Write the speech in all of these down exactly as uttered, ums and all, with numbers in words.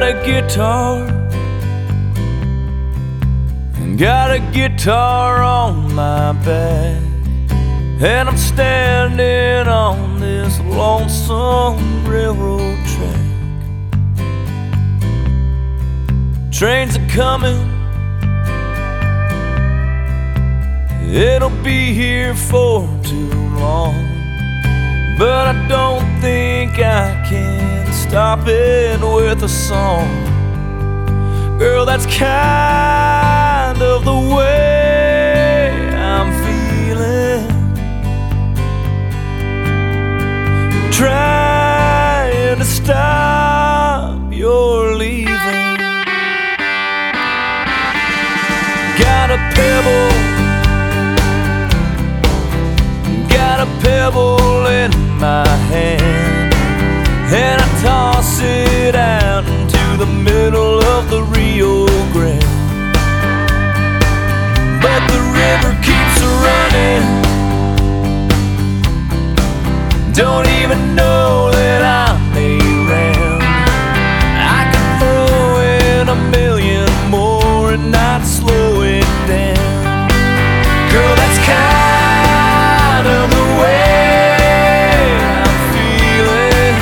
a guitar, and got a guitar on my back, and I'm standing on this lonesome railroad track. Trains are coming, it'll be here for too long, but I don't think I can stop it with a song. Girl, that's kind of the way I'm feeling, trying to stop your leaving. Got a pebble, got a pebble in my hand, and I toss it out into the middle of the Rio Grande. But the river keeps running, don't even know that I may drown. I could throw in a million more and not slow it down. Girl, that's kind of the way I'm feeling,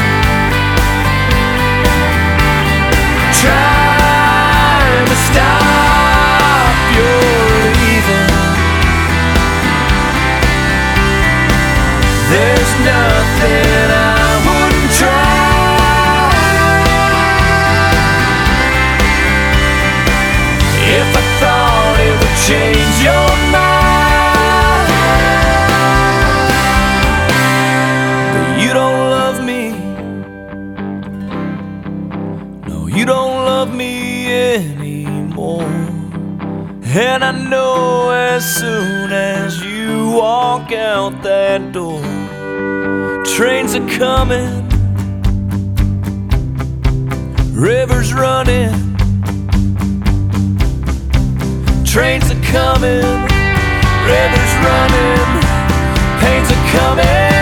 trying to stop your leaving. There's nothing I wouldn't try if I thought it would change your mind. But you don't love me, no, you don't love me anymore. And I know as soon as you walk out that door, trains are coming, rivers running. Trains are coming, rivers running, pains are coming.